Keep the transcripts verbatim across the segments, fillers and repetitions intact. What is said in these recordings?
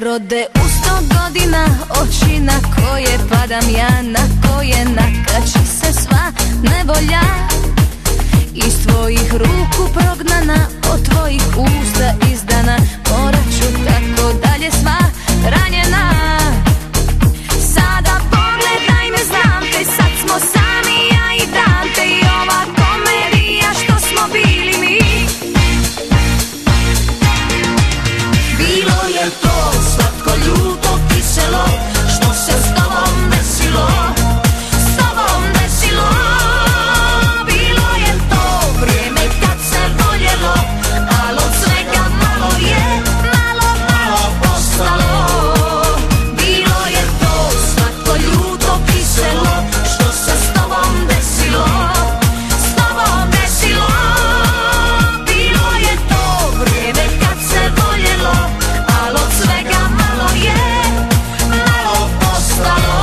rode u sto godina, oči na koje padam ja, na koje nakači se sva nevolja. Iz tvojih ruku prognana, od tvojih usta izdana, morat ću tako dalje sva ranjena. Sada pogledaj me, znam te, sad smo sami ja i Dante, i ova komedija što smo bili mi. Bilo je to slatko, ljuto, kiselo, što se s tobom desilo, s tobom desilo. Bilo je to vrijeme kad se voljelo, al od svega malo je, malo, malo postalo. Bilo je to slatko, ljuto, kiselo, što se s tobom desilo, s tobom desilo. Bilo je to vrijeme kad se voljelo, al od svega malo je, malo postalo.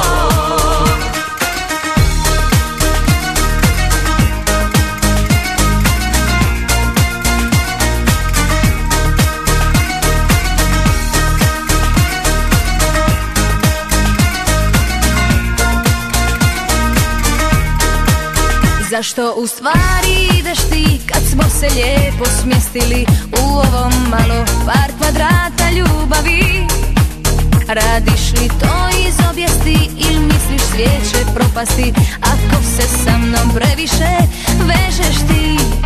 Zašto u stvari ideš ti kad smo se lijepo smjestili u ovom malo par kvadrata ljubavi? Radiš li to iz obijesti ili misliš svijet će propasti ako se sa mnom previše vežeš ti?